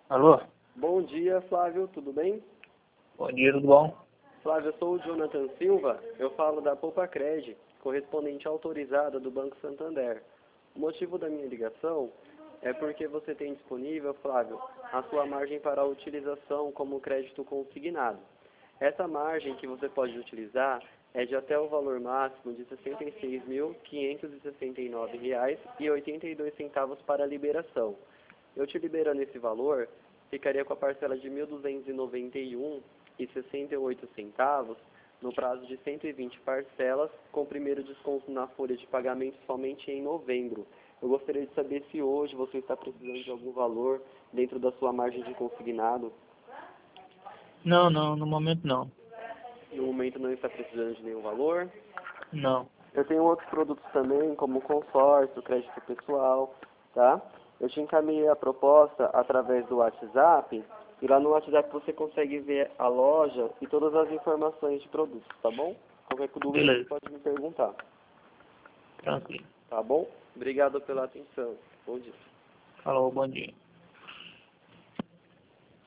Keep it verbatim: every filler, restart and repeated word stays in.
Alô? Bom dia, Flávio, tudo bem? Bom dia, tudo bom? Flávio, eu sou o Jonathan Silva, eu falo da Poupacred, correspondente autorizada do Banco Santander. O motivo da minha ligação é porque você tem disponível, Flávio, a sua margem para a utilização como crédito consignado. Essa margem que você pode utilizar é de até o valor máximo de sessenta e seis mil, quinhentos e sessenta e nove reais e oitenta e dois centavos para a liberação. Eu te liberando esse valor, ficaria com a parcela de mil duzentos e noventa e um reais e sessenta e oito centavos no prazo de cento e vinte parcelas, com o primeiro desconto na folha de pagamento somente em novembro. Eu gostaria de saber se hoje você está precisando de algum valor dentro da sua margem de consignado. Não, não, no momento não. No momento não está precisando de nenhum valor. Não. Eu tenho outros produtos também, como consórcio, crédito pessoal, tá? Eu te encaminhei a proposta através do WhatsApp, e lá no WhatsApp você consegue ver a loja e todas as informações de produtos, tá bom? Qualquer dúvida você Beleza. pode me perguntar, Tranquilo. tá bom? Obrigado pela atenção. Bom dia. Falou, bom dia.